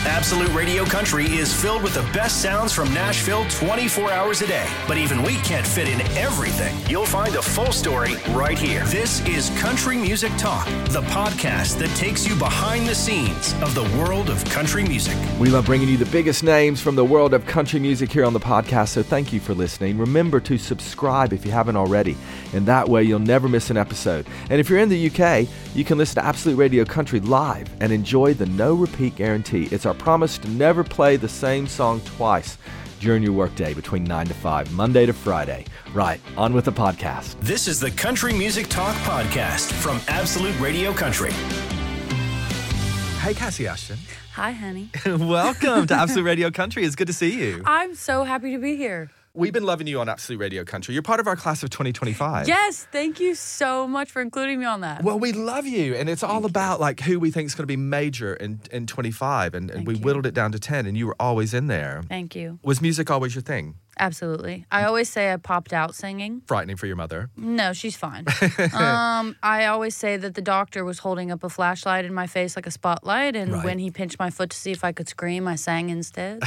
Absolute Radio Country is filled with the best sounds from Nashville 24 hours a day. But even we can't fit in everything. You'll find a full story right here. This is Country Music Talk, the podcast that takes you behind the scenes of the world of country music. We love bringing you the biggest names from the world of country music here on the podcast, so thank you for listening. Remember to subscribe if you haven't already, and that way you'll never miss an episode. And if you're in the UK, you can listen to Absolute Radio Country live and enjoy the no repeat guarantee. It's our promise to never play the same song twice during your workday between 9 to 5, Monday to Friday. Right, on with the podcast. This is the Country Music Talk podcast from Absolute Radio Country. Hey, Cassie Ashton. Hi, honey. Welcome to Absolute Radio Country. It's good to see you. I'm so happy to be here. We've been loving you on Absolute Radio Country. You're part of our class of 2025. Yes, thank you so much for including me on that. Well, we love you, and it's all about like who we think is going to be major in 25, and we whittled it down to 10, and you were always in there. Thank you. Was music always your thing? Absolutely. I always say I popped out singing. Frightening for your mother? No, she's fine. I always say that the doctor was holding up a flashlight in my face like a spotlight, and when he pinched my foot to see if I could scream, I sang instead.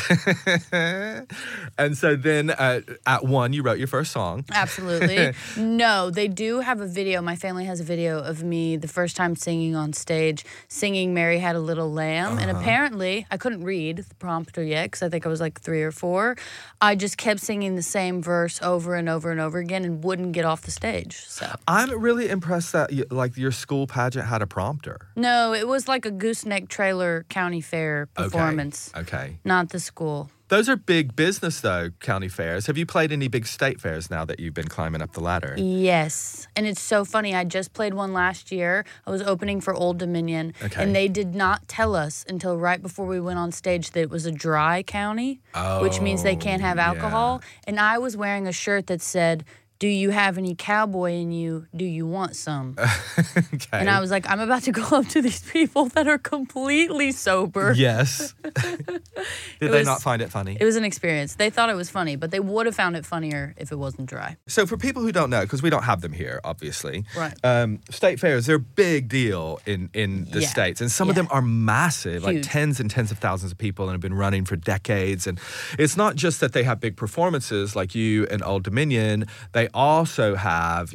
And so then at 1, you wrote your first song. Absolutely. No, they do have a video. My family has a video of me the first time singing on stage, singing Mary Had a Little Lamb. And apparently, I couldn't read the prompter yet because I think I was like 3 or 4. I just kept singing the same verse over and over and over again and wouldn't get off the stage. So I'm really impressed that your school pageant had a prompter. No, it was like a gooseneck trailer county fair performance. Okay. Not the school. Those are big business, though, county fairs. Have you played any big state fairs now that you've been climbing up the ladder? Yes. And it's so funny. I just played one last year. I was opening for Old Dominion. Okay. And they did not tell us until right before we went on stage that it was a dry county, which means they can't have alcohol. Yeah. And I was wearing a shirt that said, "Do you have any cowboy in you? Do you want some?" Okay. And I was like, I'm about to go up to these people that are completely sober. Yes. Did they not find it funny? It was an experience. They thought it was funny, but they would have found it funnier if it wasn't dry. So for people who don't know, because we don't have them here, obviously, Right. State fairs, they're a big deal in the States. And some of them are massive, like Huge. tens and tens of thousands of people and have been running for decades. And it's not just that they have big performances like you and Old Dominion. They also have,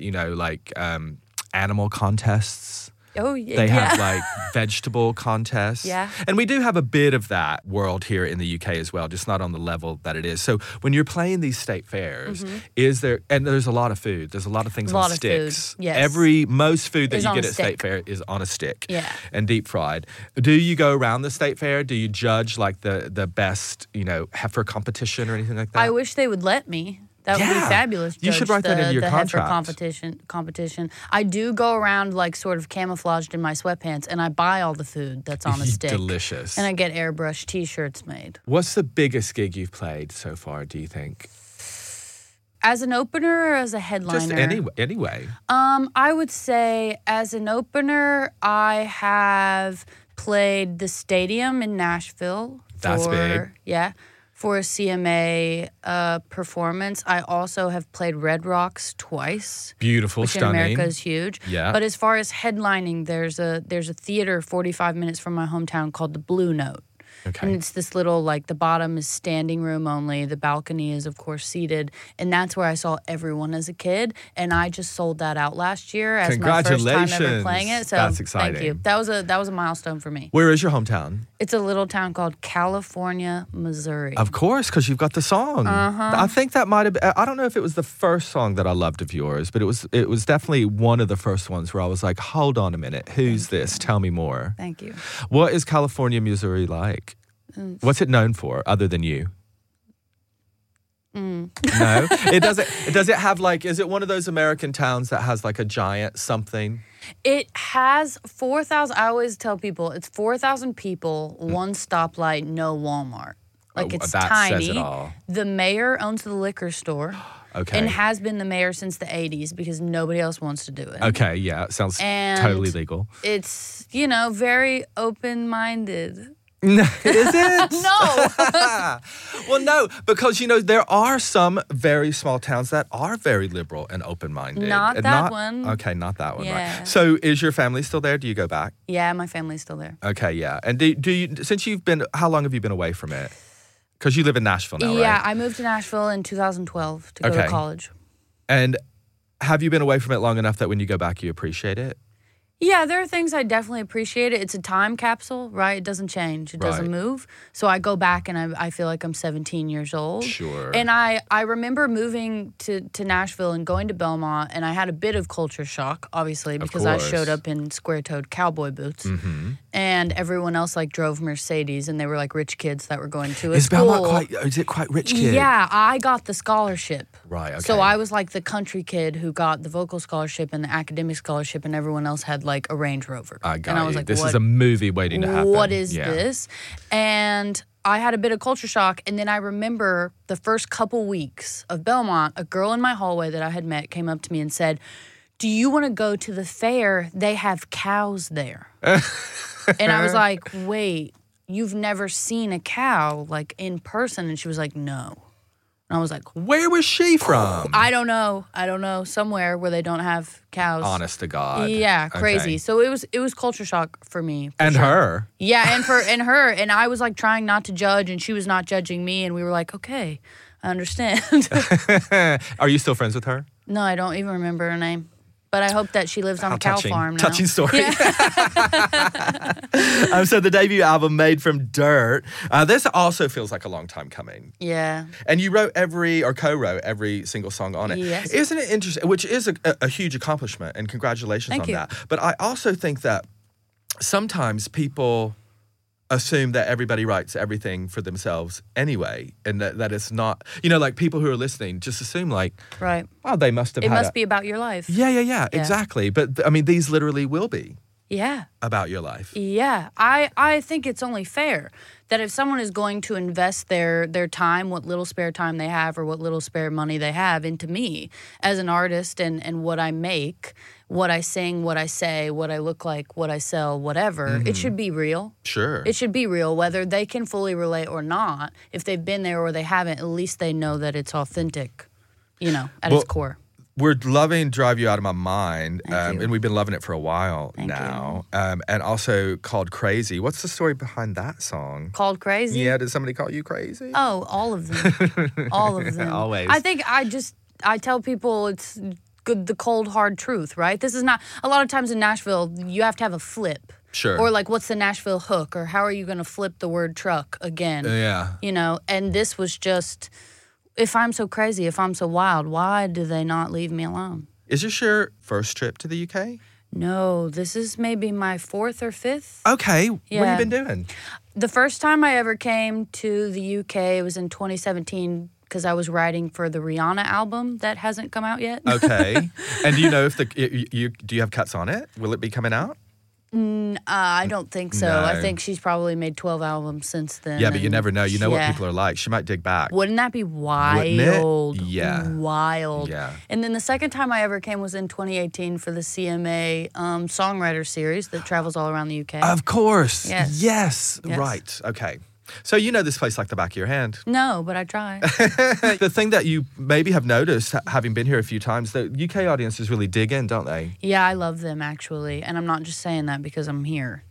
animal contests. Oh, yeah. They have like vegetable contests. Yeah. And we do have a bit of that world here in the UK as well, just not on the level that it is. So when you're playing these state fairs, is there, and there's a lot of food, there's a lot of things on sticks. Food. Yes. Most food that Is you on get a at state stick. fair is on a stick. Yeah. And deep fried. Do you go around the state fair? Do you judge like the best, heifer competition or anything like that? I wish they would let me. That would be fabulous. You should Judge, write that into your the contract. heifer competition. I do go around like sort of camouflaged in my sweatpants, and I buy all the food that's on a stick. Delicious. And I get airbrush T-shirts made. What's the biggest gig you've played so far, do you think? As an opener or as a headliner? Just anyway. I would say as an opener, I have played the Stadium in Nashville. That's big. Yeah. For a CMA performance. I also have played Red Rocks twice. Beautiful, which stunning. in America is huge. Yeah. But as far as headlining, there's a theater 45 minutes from my hometown called the Blue Note. Okay. And it's this little, the bottom is standing room only. The balcony is, of course, seated. And that's where I saw everyone as a kid. And I just sold that out last year as my first time ever playing it. So That's exciting. Thank you. That was a milestone for me. Where is your hometown? It's a little town called California, Missouri. Of course, because you've got the song. I think that might have been, I don't know if it was the first song that I loved of yours, but it was definitely one of the first ones where I was like, hold on a minute, who's this? Tell me more. Thank you. What is California, Missouri like? What's it known for other than you? No? Does it have is it one of those American towns that has like a giant something? It has 4,000, I always tell people, it's 4,000 people, one stoplight, no Walmart. It's that tiny. says it all. The mayor owns the liquor store. Okay. And has been the mayor since the 80s because nobody else wants to do it. Okay, yeah, it sounds And totally legal. It's, very open-minded. No, is it? No. Well, no, because, there are some very small towns that are very liberal and open-minded. Not that one. Okay, not that one, Yeah. right. So is your family still there? Do you go back? Yeah, my family's still there. Okay, yeah. And do you, since you've been, how long have you been away from it? Because you live in Nashville now, right? Yeah, I moved to Nashville in 2012 to go to college. And have you been away from it long enough that when you go back, you appreciate it? Yeah, there are things I definitely appreciate. It's a time capsule, right? It doesn't change. It doesn't move. So I go back and I feel like I'm 17 years old. Sure. And I remember moving to Nashville and going to Belmont, and I had a bit of culture shock, obviously, because I showed up in square-toed cowboy boots. Mm-hmm. And everyone else drove Mercedes, and they were rich kids that were going to a school. Is it quite rich kid? Yeah, I got the scholarship. Right, okay. So I was the country kid who got the vocal scholarship and the academic scholarship, and everyone else had a Range Rover. I got and I was you. This is a movie waiting to happen. What is this? And I had a bit of culture shock, and then I remember the first couple weeks of Belmont, a girl in my hallway that I had met came up to me and said, "Do you want to go to the fair? They have cows there." And I was like, "Wait, you've never seen a cow in person?" And she was like, "No." And I was like, where was she from? I don't know. Somewhere where they don't have cows. Honest to God. Yeah, crazy. Okay. So it was culture shock for me. And sure. her. Yeah, and her. And I was trying not to judge, and she was not judging me, and we were okay, I understand. Are you still friends with her? No, I don't even remember her name. But I hope that she lives on a cow farm now. Touching story. Yeah. So the debut album, Made from Dirt, this also feels like a long time coming. Yeah. And you wrote co-wrote every single song on it. Yes. Isn't it interesting? Which is a huge accomplishment, and congratulations on that. But I also think that sometimes people assume that everybody writes everything for themselves anyway, and that it's not, people who are listening just assume right. Oh, they must have It must be about your life. Yeah, exactly. But I mean, these literally will be about your life. Yeah. I think it's only fair that if someone is going to invest their time, what little spare time they have or what little spare money they have into me as an artist and what I make, what I sing, what I say, what I look like, what I sell, whatever, it should be real. Sure. It should be real, whether they can fully relate or not. If they've been there or they haven't, at least they know that it's authentic, at its core. We're loving Drive You Out of My Mind, Thank you. and we've been loving it for a while Thank now. And also called Crazy. What's the story behind that song? Called Crazy? Yeah, did somebody call you crazy? Oh, all of them. All of them. Always. I think I tell people it's good, the cold, hard truth, right? This is not, a lot of times in Nashville, you have to have a flip. Sure. Or what's the Nashville hook? Or how are you going to flip the word truck again? Yeah. And this was just, if I'm so crazy, if I'm so wild, why do they not leave me alone? Is this your first trip to the UK? No, this is maybe my 4th or 5th. Okay. What Yeah. have you been doing? The first time I ever came to the UK, it was in 2017 because I was writing for the Rihanna album that hasn't come out yet. Okay. And do you know if do you have cuts on it? Will it be coming out? I don't think so. No. I think she's probably made 12 albums since then. Yeah, but you never know. You know what Yeah. people are like. She might dig back. Wouldn't that be Wouldn't it? wild? Yeah. Wild. Yeah. And then the second time I ever came was in 2018 for the CMA Songwriter Series that travels all around the UK. Of course. Yes. Yes. Yes. Right. Okay. So you know this place like the back of your hand. No, but I try. The thing that you maybe have noticed, having been here a few times, the UK audiences really dig in, don't they? Yeah, I love them actually. And I'm not just saying that because I'm here.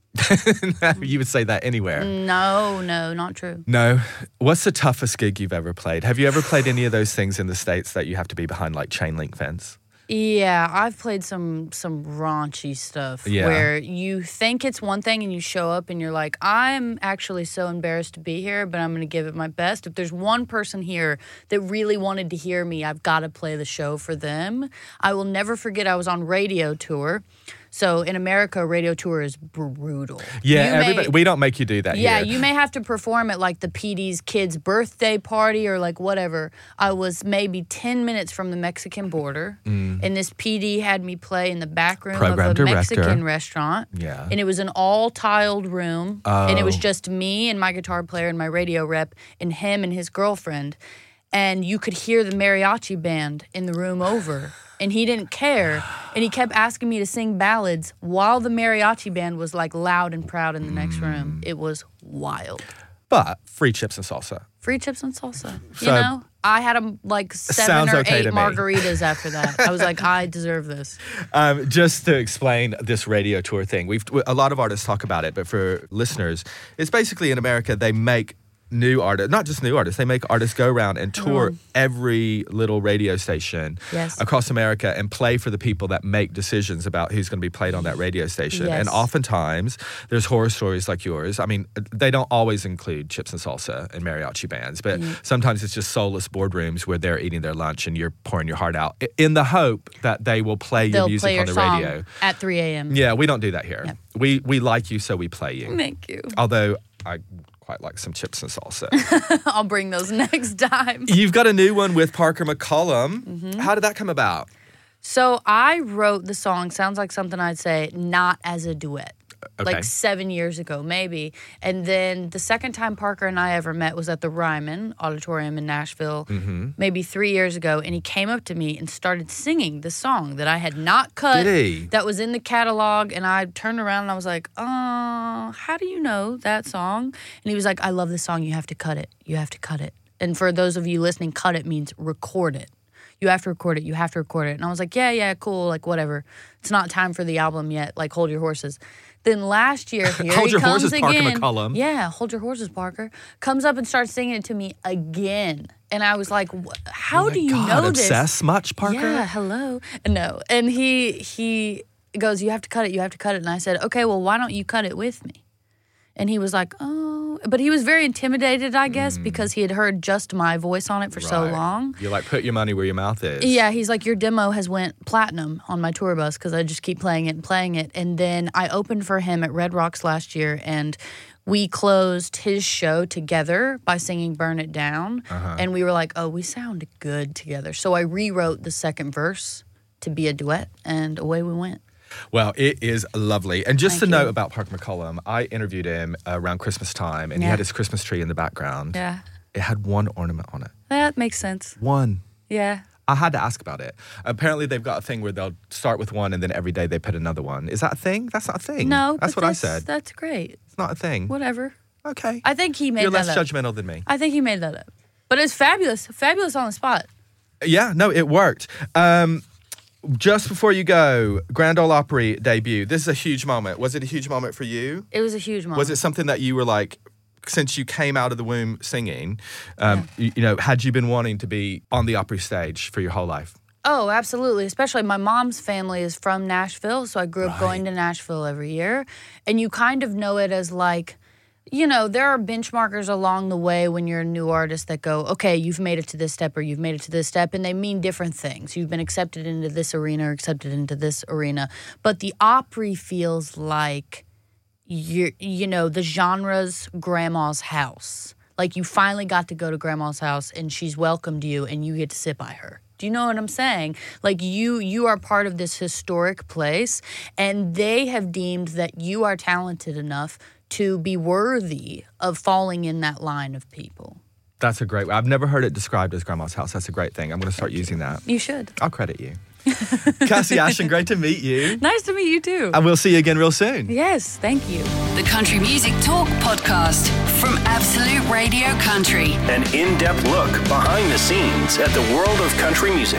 You would say that anywhere. No, not true. No. What's the toughest gig you've ever played? Have you ever played any of those things in the States that you have to be behind chain link fence? Yeah, I've played some raunchy stuff where you think it's one thing and you show up and you're like, I'm actually so embarrassed to be here, but I'm going to give it my best. If there's one person here that really wanted to hear me, I've got to play the show for them. I will never forget I was on radio tour. So in America, a radio tour is brutal. Yeah, we don't make you do that Yeah, here. you may have to perform at the PD's kid's birthday party or whatever. I was maybe 10 minutes from the Mexican border, and this PD had me play in the back room Program of a director. Mexican restaurant. Yeah. And it was an all-tiled room, and it was just me and my guitar player and my radio rep and him and his girlfriend. And you could hear the mariachi band in the room over. And he didn't care. And he kept asking me to sing ballads while the mariachi band was loud and proud in the next room. It was wild. But free chips and salsa. Free chips and salsa. So- You know? I had like 7 Sounds or okay 8 to me. margaritas after that. I was like, I deserve this. Just to explain this radio tour thing, a lot of artists talk about it, but for listeners, it's basically in America they make new artists, not just new artists, they make artists go around and tour every little radio station across America and play for the people that make decisions about who's going to be played on that radio station. Yes. And oftentimes there's horror stories like yours. I mean, they don't always include chips and salsa and mariachi bands, but sometimes it's just soulless boardrooms where they're eating their lunch and you're pouring your heart out in the hope that they will play your They'll music play your on the song radio. at 3 a.m. Yeah, we don't do that here. Yep. We like you, so we play you. Thank you. Although I quite like some chips and salsa. I'll bring those next time. You've got a new one with Parker McCollum. How did that come about? So I wrote the song, sounds like something I'd say, not as a duet. Okay. Like 7 years ago, maybe. And then the second time Parker and I ever met was at the Ryman Auditorium in Nashville, maybe 3 years ago. And he came up to me and started singing the song that I had not cut. Did he? That was in the catalog. And I turned around and I was like, how do you know that song? And he was like, I love this song. You have to cut it. You have to cut it. And for those of you listening, cut it means record it. You have to record it. You have to record it. And I was like, yeah, cool. Like, whatever. It's not time for the album yet. Like, hold your horses. Then last year, here Hold he your comes horses, Parker again. McCollum. Yeah, hold your horses, Parker. Comes up and starts singing it to me again. And I was like, how do you know this? Obsessed much, Parker? Yeah, hello. No. And he goes, you have to cut it. You have to cut it. And I said, okay, well, why don't you cut it with me? And he was like, oh. But he was very intimidated, I guess, because he had heard just my voice on it for so Right. long. You're like, put your money where your mouth is. Yeah, he's like, your demo has went platinum on my tour bus because I just keep playing it and playing it. And then I opened for him at Red Rocks last year, and we closed his show together by singing Burn It Down. And we were like, oh, we sound good together. So I rewrote the second verse to be a duet, and away we went. Well, it is lovely. And just Thank to note you. about Parker McCollum, I interviewed him around Christmas time, and he Yeah. had his Christmas tree in the background. Yeah, It had one ornament on it. that makes sense. One. Yeah. I had to ask about it. Apparently, they've got a thing where they'll start with one, and then every day they put another one. Is that a thing? That's not a thing. No, That's but what I said. That's great. It's not a thing. Whatever. Okay. I think he made You're that less up. judgmental than me. I think he made that up. But it's fabulous. Fabulous on the spot. Yeah, no, it worked. Just before you go, Grand Ole Opry debut. This is a huge moment. Was it a huge moment for you? It was a huge moment. Was it something that you were like, since you came out of the womb singing, you know, had you been wanting to be on the Opry stage for your whole life? Oh, absolutely. Especially my mom's family is from Nashville, so I grew up going to Nashville every year. And you kind of know it as like, you know, there are benchmarkers along the way when you're a new artist that go, okay, you've made it to this step or you've made it to this step, and they mean different things. You've been accepted into this arena or accepted into this arena. But the Opry feels like, you know, the genre's grandma's house. Like you finally got to go to grandma's house and she's welcomed you and you get to sit by her. Do you know what I'm saying? Like you are part of this historic place, and they have deemed that you are talented enough to be worthy of falling in that line of people. That's a great way. I've never heard it described as grandma's house. That's a great thing. I'm going to start using that. You should. I'll credit you. Cassie Ashton, great to meet you. Nice to meet you too. And we'll see you again real soon. Yes, thank you. The Country Music Talk podcast from Absolute Radio Country. An in-depth look behind the scenes at the world of country music.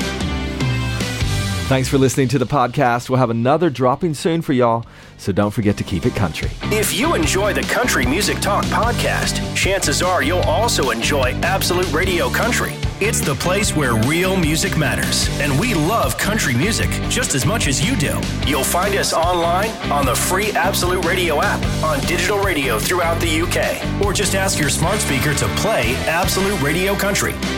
Thanks for listening to the podcast. We'll have another dropping soon for y'all, so don't forget to keep it country. If you enjoy the Country Music Talk podcast, chances are you'll also enjoy Absolute Radio Country. It's the place where real music matters, and we love country music just as much as you do. You'll find us online on the free Absolute Radio app, on digital radio throughout the UK, or just ask your smart speaker to play Absolute Radio Country.